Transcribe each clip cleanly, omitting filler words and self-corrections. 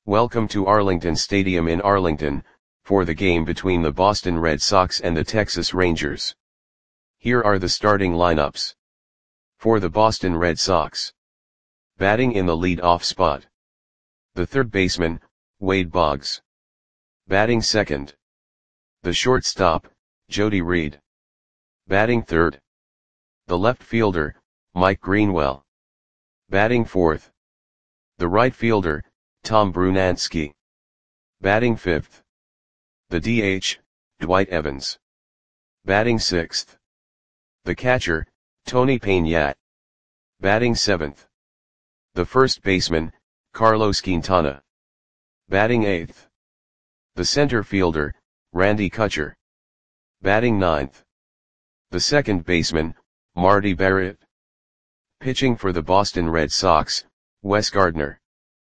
Welcome to Arlington Stadium in Arlington, for the game between the Boston Red Sox and the Texas Rangers. Here are the starting lineups. For the Boston Red Sox. Batting in the lead-off spot. The third baseman, Wade Boggs. Batting second. The shortstop, Jody Reed. Batting third. The left fielder, Mike Greenwell. Batting fourth. The right fielder, Tom Brunansky. Batting fifth. The DH, Dwight Evans. Batting sixth. The catcher, Tony Peña. Batting seventh. The first baseman, Carlos Quintana. Batting eighth. The center fielder, Randy Kutcher. Batting ninth. The second baseman, Marty Barrett. Pitching for the Boston Red Sox, Wes Gardner.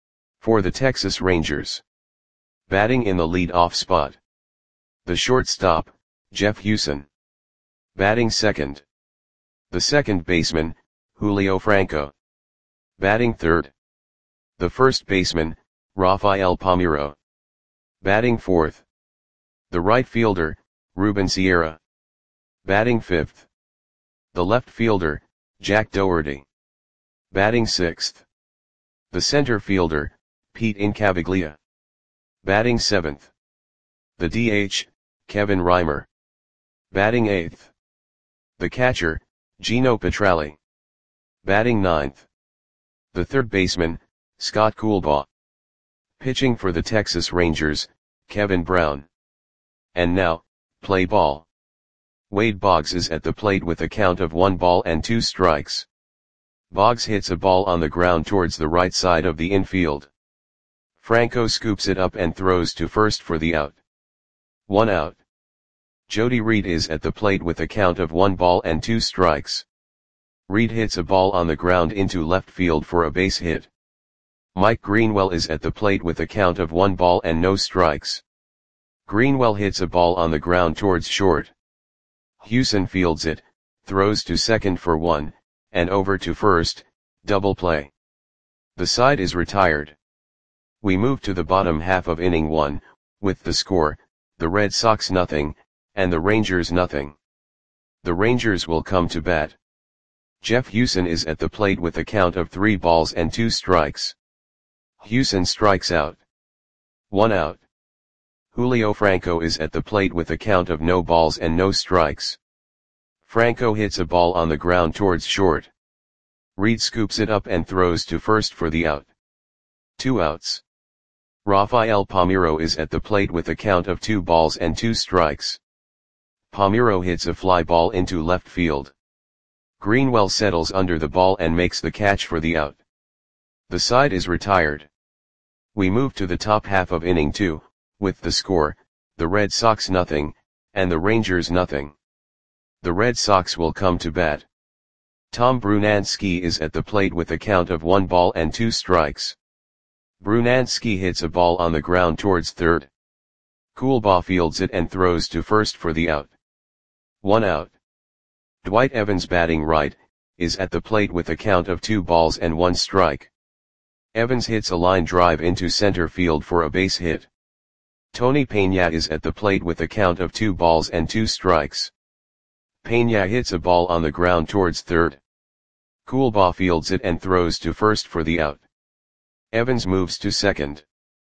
For the Texas Rangers. Batting in the lead-off spot. The shortstop, Jeff Hewson. Batting second. The second baseman, Julio Franco. Batting third. The first baseman, Rafael Palmeiro. Batting fourth. The right fielder, Ruben Sierra. Batting fifth. The left fielder, Jack Dougherty. Batting sixth. The center fielder, Pete Incaviglia. Batting seventh. The DH, Kevin Reimer. Batting eighth. The catcher, Gino Petralli. Batting ninth. The third baseman, Scott Coolbaugh. Pitching for the Texas Rangers, Kevin Brown. And now, play ball. Wade Boggs is at the plate with a count of 1 ball and 2 strikes. Boggs hits a ball on the ground towards the right side of the infield. Franco scoops it up and throws to first for the out. 1 out. Jody Reed is at the plate with a count of 1 ball and 2 strikes. Reed hits a ball on the ground into left field for a base hit. Mike Greenwell is at the plate with a count of 1 ball and no strikes. Greenwell hits a ball on the ground towards short. Hewson fields it, throws to second for 1, and over to first, double play. The side is retired. We move to the bottom half of inning 1, with the score, the Red Sox nothing, and the Rangers nothing. The Rangers will come to bat. Jeff Hewson is at the plate with a count of 3 balls and 2 strikes. Hewson strikes out. 1 out. Julio Franco is at the plate with a count of no balls and no strikes. Franco hits a ball on the ground towards short. Reed scoops it up and throws to first for the out. 2 outs. Rafael Palmeiro is at the plate with a count of 2 balls and 2 strikes. Palmeiro hits a fly ball into left field. Greenwell settles under the ball and makes the catch for the out. The side is retired. We move to the top half of inning 2, with the score, the Red Sox nothing, and the Rangers nothing. The Red Sox will come to bat. Tom Brunansky is at the plate with a count of 1 ball and 2 strikes. Brunansky hits a ball on the ground towards third. Coolbaugh fields it and throws to first for the out. 1 out. Dwight Evans batting right, is at the plate with a count of 2 balls and 1 strike. Evans hits a line drive into center field for a base hit. Tony Peña is at the plate with a count of 2 balls and 2 strikes. Peña hits a ball on the ground towards third. Coolbaugh fields it and throws to first for the out. Evans moves to second.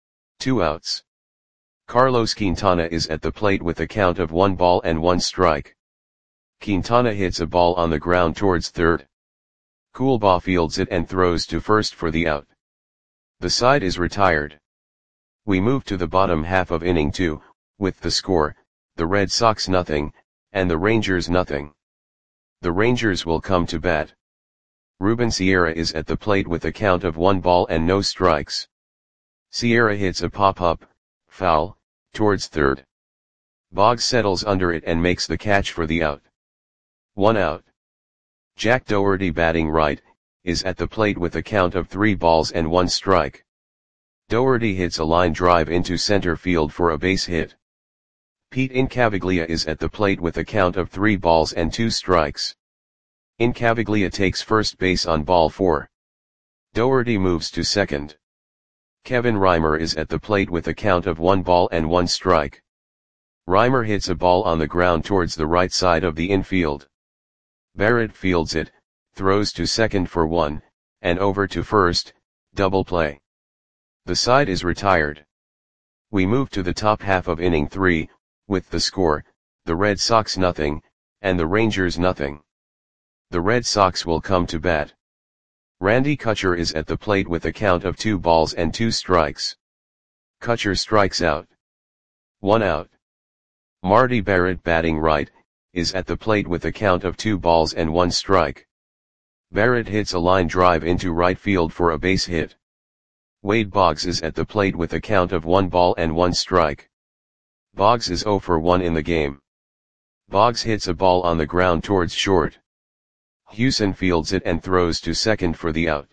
2 outs. Carlos Quintana is at the plate with a count of 1 ball and 1 strike. Quintana hits a ball on the ground towards third. Coolbaugh fields it and throws to first for the out. The side is retired. We move to the bottom half of inning 2, with the score, the Red Sox nothing, and the Rangers nothing. The Rangers will come to bat. Ruben Sierra is at the plate with a count of 1 ball and no strikes. Sierra hits a pop-up, foul, towards third. Boggs settles under it and makes the catch for the out. 1 out. Jack Dougherty batting right, is at the plate with a count of 3 balls and 1 strike. Dougherty hits a line drive into center field for a base hit. Pete Incaviglia is at the plate with a count of 3 balls and 2 strikes. Incaviglia takes first base on ball 4. Dougherty moves to second. Kevin Reimer is at the plate with a count of 1 ball and 1 strike. Reimer hits a ball on the ground towards the right side of the infield. Barrett fields it, throws to second for 1, and over to first, double play. The side is retired. We move to the top half of inning 3, with the score, the Red Sox nothing, and the Rangers nothing. The Red Sox will come to bat. Randy Kutcher is at the plate with a count of 2 balls and 2 strikes. Kutcher strikes out. 1 out. Marty Barrett, batting right, is at the plate with a count of 2 balls and 1 strike. Barrett hits a line drive into right field for a base hit. Wade Boggs is at the plate with a count of 1 ball and 1 strike. Boggs is 0 for 1 in the game. Boggs hits a ball on the ground towards short. Hewson fields it and throws to second for the out.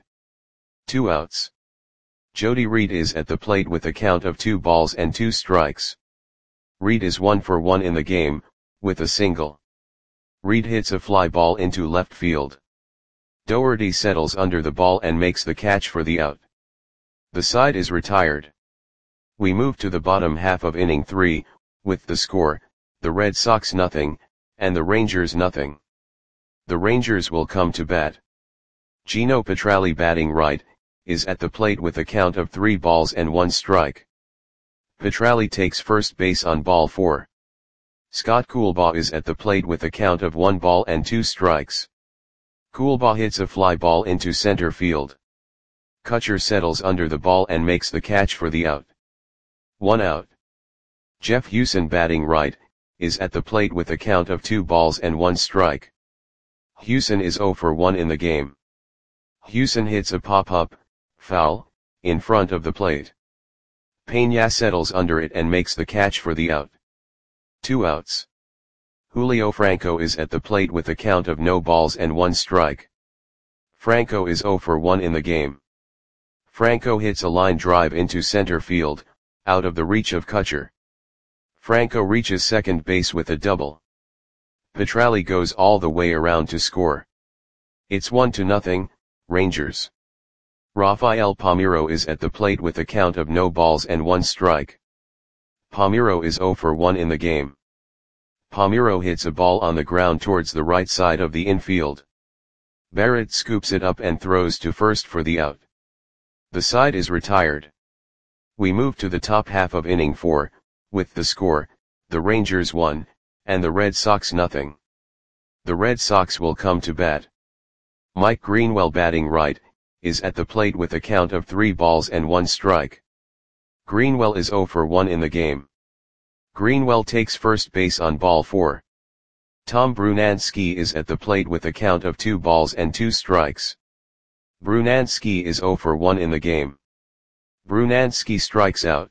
2 outs. Jody Reed is at the plate with a count of 2 balls and 2 strikes. Reed is 1 for 1 in the game, with a single. Reed hits a fly ball into left field. Doherty settles under the ball and makes the catch for the out. The side is retired. We move to the bottom half of inning 3, with the score, the Red Sox nothing, and the Rangers nothing. The Rangers will come to bat. Gino Petralli, batting right, is at the plate with a count of 3 balls and 1 strike. Petralli takes first base on ball 4. Scott Coolbaugh is at the plate with a count of 1 ball and 2 strikes. Coolbaugh hits a fly ball into center field. Kutcher settles under the ball and makes the catch for the out. 1 out. Jeff Hewson, batting right, is at the plate with a count of 2 balls and 1 strike. Hewson is 0 for 1 in the game. Hewson hits a pop-up, foul, in front of the plate. Peña settles under it and makes the catch for the out. 2 outs. Julio Franco is at the plate with a count of no balls and 1 strike. Franco is 0 for 1 in the game. Franco hits a line drive into center field, out of the reach of Kutcher. Franco reaches second base with a double. Petralli goes all the way around to score. It's 1-0, Rangers. Rafael Palmeiro is at the plate with a count of no balls and 1 strike. Palmeiro is 0 for 1 in the game. Palmeiro hits a ball on the ground towards the right side of the infield. Barrett scoops it up and throws to first for the out. The side is retired. We move to the top half of inning 4, with the score, the Rangers 1, and the Red Sox nothing. The Red Sox will come to bat. Mike Greenwell, batting right, is at the plate with a count of 3 balls and 1 strike. Greenwell is 0 for 1 in the game. Greenwell takes first base on ball 4. Tom Brunansky is at the plate with a count of 2 balls and 2 strikes. Brunansky is 0 for 1 in the game. Brunansky strikes out.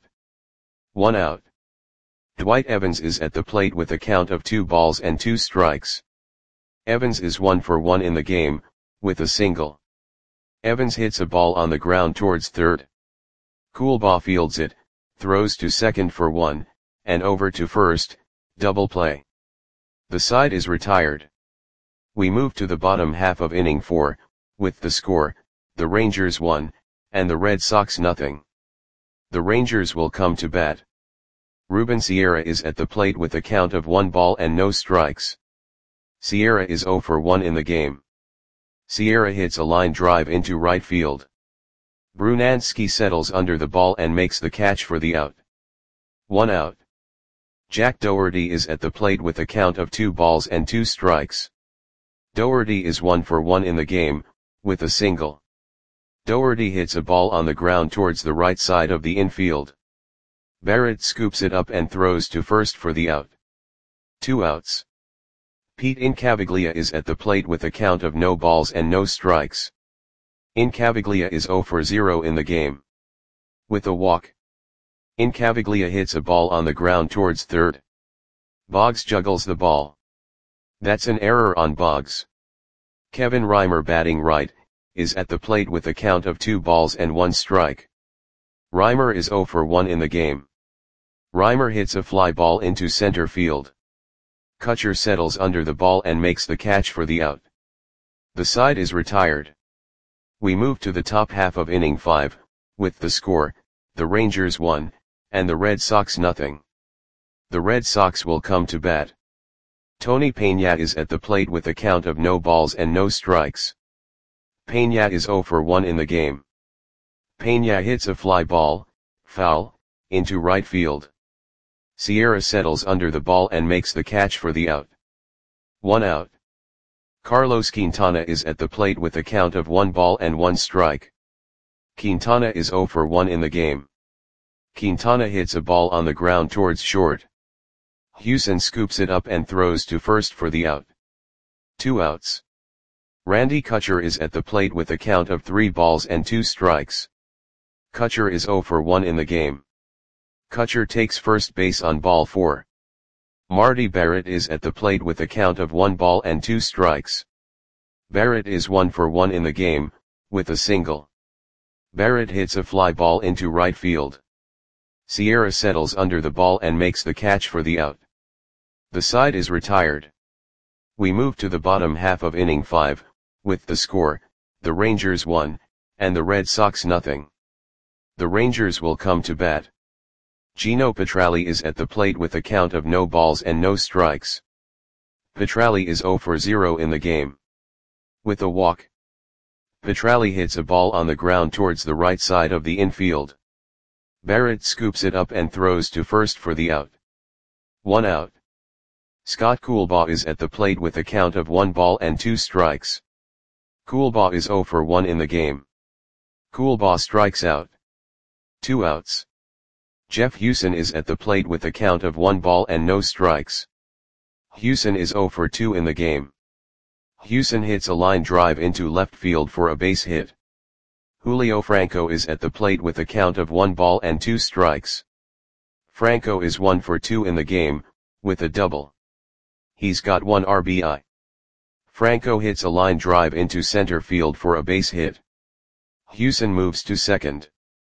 1 out. Dwight Evans is at the plate with a count of 2 balls and 2 strikes. Evans is 1 for 1 in the game, with a single. Evans hits a ball on the ground towards third. Coolbaugh fields it, throws to second for 1, and over to first, double play. The side is retired. We move to the bottom half of inning 4, with the score, the Rangers 1, and the Red Sox nothing. The Rangers will come to bat. Ruben Sierra is at the plate with a count of 1 ball and no strikes. Sierra is 0 for 1 in the game. Sierra hits a line drive into right field. Brunansky settles under the ball and makes the catch for the out. 1 out. Jack Doherty is at the plate with a count of 2 balls and 2 strikes. Doherty is 1 for 1 in the game, with a single. Doherty hits a ball on the ground towards the right side of the infield. Barrett scoops it up and throws to first for the out. 2 outs. Pete Incaviglia is at the plate with a count of no balls and no strikes. Incaviglia is 0 for 0 in the game. With a walk. Incaviglia hits a ball on the ground towards third. Boggs juggles the ball. That's an error on Boggs. Kevin Reimer, batting right, is at the plate with a count of 2 balls and 1 strike. Reimer is 0 for 1 in the game. Reimer hits a fly ball into center field. Kutcher settles under the ball and makes the catch for the out. The side is retired. We move to the top half of inning 5, with the score, the Rangers 1, and the Red Sox nothing. The Red Sox will come to bat. Tony Peña is at the plate with a count of no balls and no strikes. Peña is 0 for 1 in the game. Peña hits a fly ball, foul, into right field. Sierra settles under the ball and makes the catch for the out. 1 out. Carlos Quintana is at the plate with a count of 1 ball and 1 strike. Quintana is 0 for 1 in the game. Quintana hits a ball on the ground towards short. Houston scoops it up and throws to first for the out. 2 outs. Randy Kutcher is at the plate with a count of 3 balls and 2 strikes. Kutcher is 0 for 1 in the game. Kutcher takes first base on ball 4. Marty Barrett is at the plate with a count of 1 ball and 2 strikes. Barrett is 1 for 1 in the game, with a single. Barrett hits a fly ball into right field. Sierra settles under the ball and makes the catch for the out. The side is retired. We move to the bottom half of inning 5, with the score, the Rangers 1, and the Red Sox nothing. The Rangers will come to bat. Gino Petralli is at the plate with a count of no balls and no strikes. Petralli is 0 for 0 in the game. With a walk. Petralli hits a ball on the ground towards the right side of the infield. Barrett scoops it up and throws to first for the out. 1 out. Scott Coolbaugh is at the plate with a count of 1 ball and 2 strikes. Coolbaugh is 0 for 1 in the game. Coolbaugh strikes out. 2 outs. Jeff Houston is at the plate with a count of 1 ball and no strikes. Houston is 0 for 2 in the game. Houston hits a line drive into left field for a base hit. Julio Franco is at the plate with a count of 1 ball and 2 strikes. Franco is 1 for 2 in the game, with a double. He's got 1 RBI. Franco hits a line drive into center field for a base hit. Houston moves to second.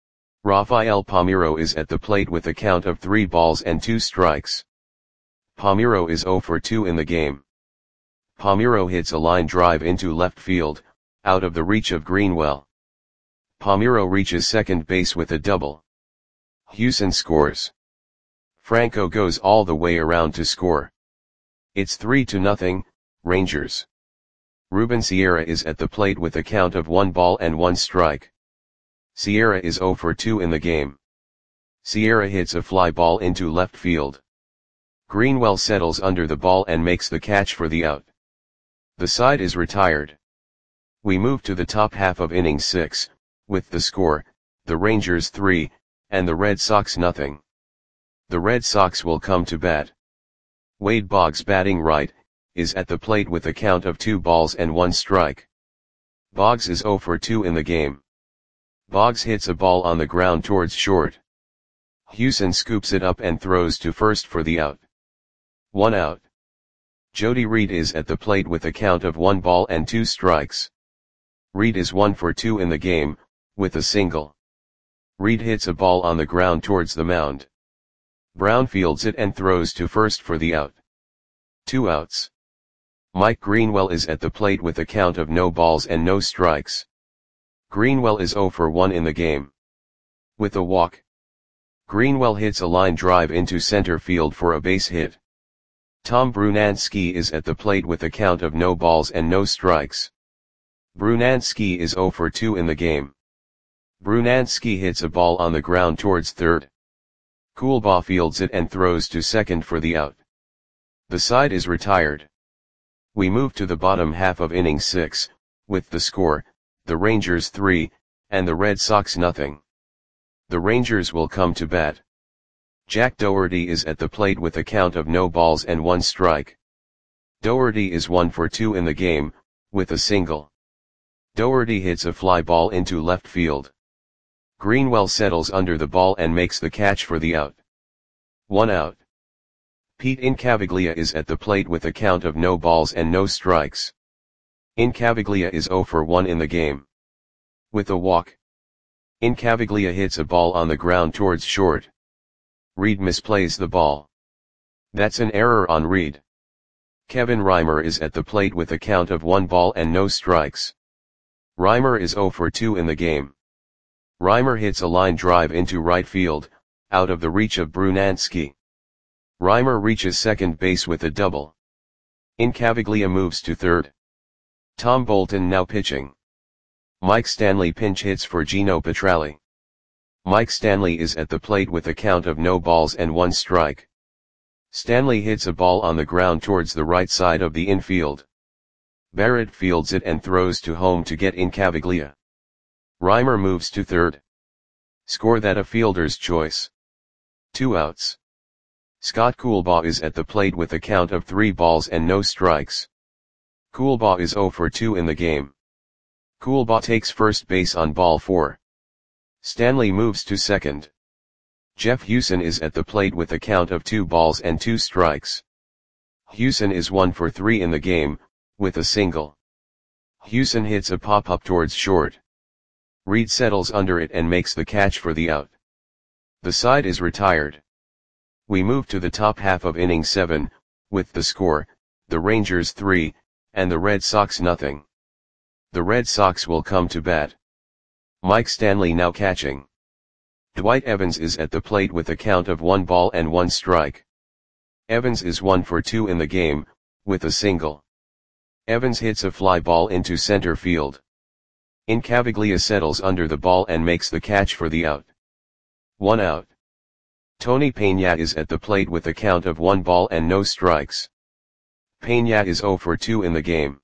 Rafael Palmeiro is at the plate with a count of 3 balls and 2 strikes. Palmeiro is 0 for 2 in the game. Palmeiro hits a line drive into left field, out of the reach of Greenwell. Palmeiro reaches second base with a double. Houston scores. Franco goes all the way around to score. It's 3-0, Rangers. Ruben Sierra is at the plate with a count of 1 ball and 1 strike. Sierra is 0 for 2 in the game. Sierra hits a fly ball into left field. Greenwell settles under the ball and makes the catch for the out. The side is retired. We move to the top half of inning 6, with the score, the Rangers 3, and the Red Sox nothing. The Red Sox will come to bat. Wade Boggs, batting right, is at the plate with a count of 2 balls and 1 strike. Boggs is 0 for 2 in the game. Boggs hits a ball on the ground towards short. Houston scoops it up and throws to first for the out. 1 out. Jody Reed is at the plate with a count of 1 ball and 2 strikes. Reed is 1 for 2 in the game, with a single. Reed hits a ball on the ground towards the mound. Brown fields it and throws to first for the out. 2 outs. Mike Greenwell is at the plate with a count of no balls and no strikes. Greenwell is 0 for 1 in the game. With a walk. Greenwell hits a line drive into center field for a base hit. Tom Brunansky is at the plate with a count of no balls and no strikes. Brunansky is 0 for 2 in the game. Brunansky hits a ball on the ground towards third. Coolbaugh fields it and throws to second for the out. The side is retired. We move to the bottom half of inning 6, with the score, the Rangers 3, and the Red Sox nothing. The Rangers will come to bat. Jack Dougherty is at the plate with a count of no balls and 1 strike. Dougherty is 1 for 2 in the game, with a single. Dougherty hits a fly ball into left field. Greenwell settles under the ball and makes the catch for the out. 1 out. Pete Incaviglia is at the plate with a count of no balls and no strikes. Incaviglia is 0 for 1 in the game. With a walk. Incaviglia hits a ball on the ground towards short. Reed misplays the ball. That's an error on Reed. Kevin Reimer is at the plate with a count of 1 ball and no strikes. Reimer is 0 for 2 in the game. Reimer hits a line drive into right field, out of the reach of Brunansky. Reimer reaches second base with a double. Incaviglia moves to third. Tom Bolton now pitching. Mike Stanley pinch hits for Gino Petralli. Mike Stanley is at the plate with a count of no balls and one strike. Stanley hits a ball on the ground towards the right side of the infield. Barrett fields it and throws to home to get Incaviglia. Reimer moves to third. Score that a fielder's choice. 2 outs. Scott Coolbaugh is at the plate with a count of 3 balls and no strikes. Coolbaugh is 0 for 2 in the game. Coolbaugh takes first base on ball 4. Stanley moves to second. Jeff Hewson is at the plate with a count of 2 balls and 2 strikes. Hewson is 1 for 3 in the game, with a single. Hewson hits a pop-up towards short. Reed settles under it and makes the catch for the out. The side is retired. We move to the top half of inning 7, with the score, the Rangers 3, and the Red Sox nothing. The Red Sox will come to bat. Mike Stanley now catching. Dwight Evans is at the plate with a count of 1 ball and 1 strike. Evans is 1 for 2 in the game, with a single. Evans hits a fly ball into center field. Incaviglia settles under the ball and makes the catch for the out. 1 out. Tony Peña is at the plate with a count of 1 ball and no strikes. Peña is 0 for 2 in the game.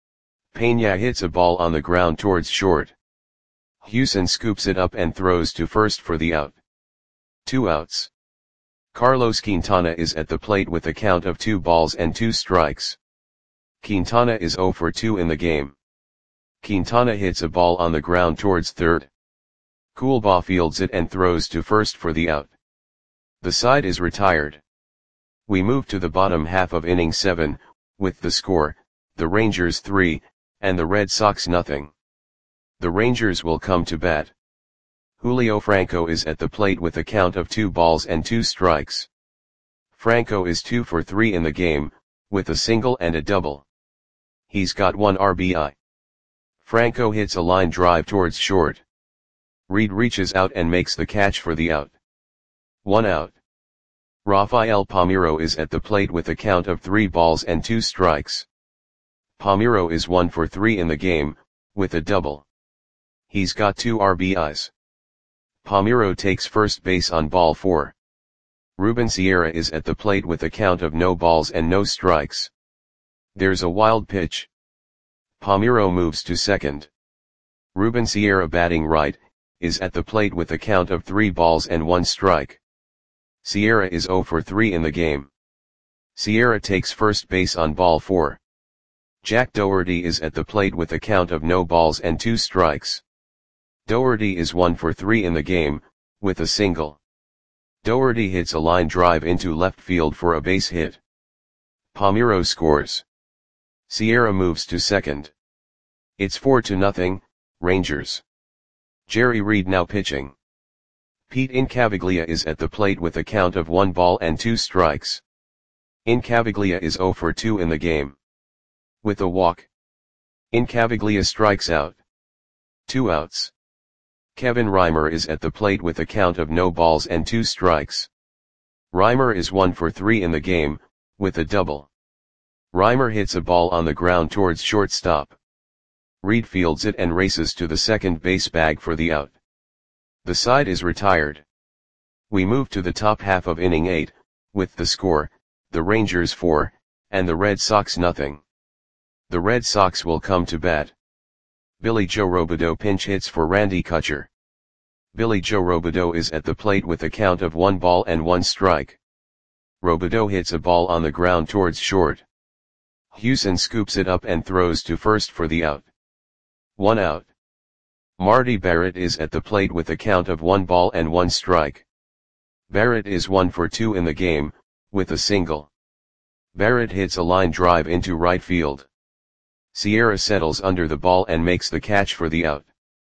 Peña hits a ball on the ground towards short. Hewson scoops it up and throws to first for the out. 2 outs. Carlos Quintana is at the plate with a count of 2 balls and 2 strikes. Quintana is 0 for 2 in the game. Quintana hits a ball on the ground towards third. Coolbaugh fields it and throws to first for the out. The side is retired. We move to the bottom half of inning 7, with the score, the Rangers 3, and the Red Sox nothing. The Rangers will come to bat. Julio Franco is at the plate with a count of 2 balls and 2 strikes. Franco is 2 for 3 in the game, with a single and a double. He's got 1 RBI. Franco hits a line drive towards short. Reed reaches out and makes the catch for the out. 1 out. Rafael Palmeiro is at the plate with a count of 3 balls and 2 strikes. Palmeiro is 1 for 3 in the game, with a double. He's got 2 RBIs. Palmeiro takes first base on ball 4. Ruben Sierra is at the plate with a count of no balls and no strikes. There's a wild pitch. Palmeiro moves to second. Ruben Sierra batting right, is at the plate with a count of 3 balls and 1 strike. Sierra is 0 for 3 in the game. Sierra takes first base on ball 4. Jack Doherty is at the plate with a count of no balls and 2 strikes. Doherty is 1 for 3 in the game, with a single. Doherty hits a line drive into left field for a base hit. Palmeiro scores. Sierra moves to second. It's 4-0, Rangers. Jerry Reed now pitching. Pete Incaviglia is at the plate with a count of 1 ball and 2 strikes. Incaviglia is 0 for 2 in the game. With a walk. Incaviglia strikes out. 2 outs. Kevin Reimer is at the plate with a count of no balls and 2 strikes. Reimer is 1 for 3 in the game, with a double. Reimer hits a ball on the ground towards shortstop. Reed fields it and races to the second base bag for the out. The side is retired. We move to the top half of inning 8, with the score, the Rangers 4, and the Red Sox nothing. The Red Sox will come to bat. Billy Joe Robideau pinch hits for Randy Kutcher. Billy Joe Robideau is at the plate with a count of 1 ball and 1 strike. Robideau hits a ball on the ground towards short. Hewson scoops it up and throws to first for the out. 1 out. Marty Barrett is at the plate with a count of 1 ball and 1 strike. Barrett is 1 for 2 in the game, with a single. Barrett hits a line drive into right field. Sierra settles under the ball and makes the catch for the out.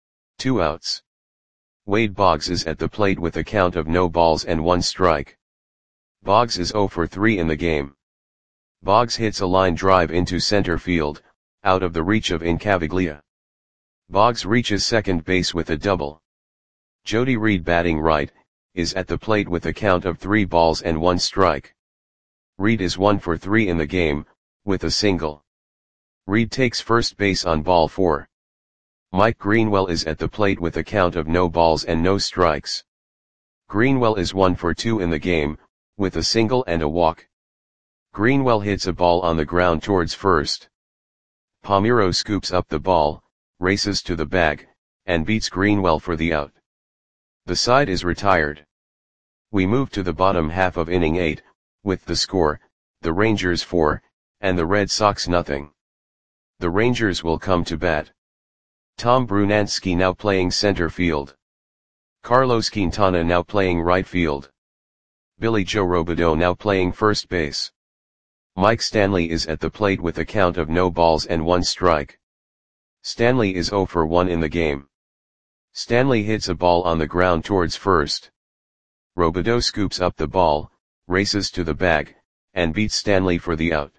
2 outs. Wade Boggs is at the plate with a count of no balls and 1 strike. Boggs is 0 for 3 in the game. Boggs hits a line drive into center field, out of the reach of Incaviglia. Boggs reaches second base with a double. Jody Reed batting right, is at the plate with a count of 3 balls and 1 strike. Reed is 1 for 3 in the game, with a single. Reed takes first base on ball 4. Mike Greenwell is at the plate with a count of no balls and no strikes. Greenwell is 1 for 2 in the game, with a single and a walk. Greenwell hits a ball on the ground towards first. Palmeiro scoops up the ball, races to the bag, and beats Greenwell for the out. The side is retired. We move to the bottom half of inning 8, with the score, the Rangers 4, and the Red Sox nothing. The Rangers will come to bat. Tom Brunansky now playing center field. Carlos Quintana now playing right field. Billy Joe Robideau now playing first base. Mike Stanley is at the plate with a count of no balls and 1 strike. Stanley is 0 for 1 in the game. Stanley hits a ball on the ground towards first. Robideau scoops up the ball, races to the bag, and beats Stanley for the out.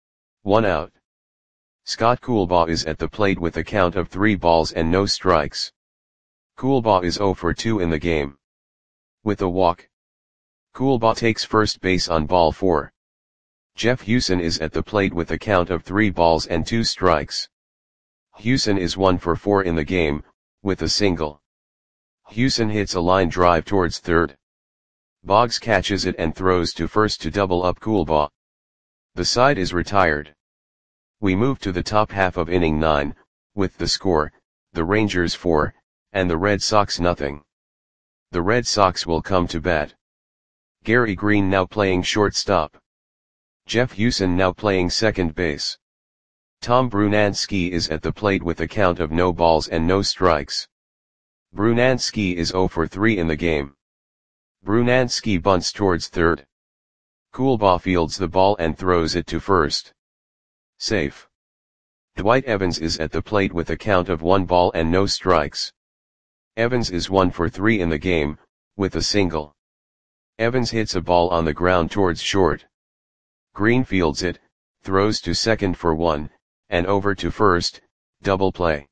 1 out. Scott Coolbaugh is at the plate with a count of 3 balls and no strikes. Coolbaugh is 0 for 2 in the game. With a walk. Coolbaugh takes first base on ball 4. Jeff Hewson is at the plate with a count of 3 balls and 2 strikes. Hewson is 1 for 4 in the game, with a single. Hewson hits a line drive towards third. Boggs catches it and throws to first to double up Coolbaugh. The side is retired. We move to the top half of inning 9, with the score, the Rangers 4, and the Red Sox nothing. The Red Sox will come to bat. Gary Green now playing shortstop. Jeff Hewson now playing second base. Tom Brunansky is at the plate with a count of no balls and no strikes. Brunansky is 0 for 3 in the game. Brunansky bunts towards third. Coolbaugh fields the ball and throws it to first. Safe. Dwight Evans is at the plate with a count of 1 ball and no strikes. Evans is 1 for 3 in the game, with a single. Evans hits a ball on the ground towards short. Green fields it, throws to second for 1, and over to first, double play.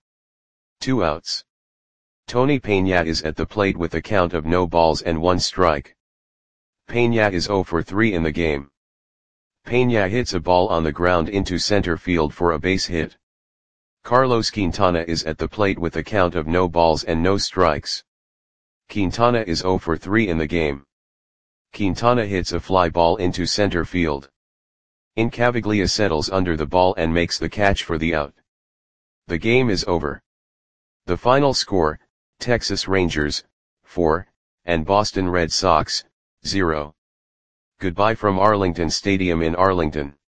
2 outs. Tony Peña is at the plate with a count of no balls and 1 strike. Peña is 0 for 3 in the game. Peña hits a ball on the ground into center field for a base hit. Carlos Quintana is at the plate with a count of no balls and no strikes. Quintana is 0 for 3 in the game. Quintana hits a fly ball into center field. Incaviglia settles under the ball and makes the catch for the out. The game is over. The final score, Texas Rangers, 4, and Boston Red Sox, 0. Goodbye from Arlington Stadium in Arlington.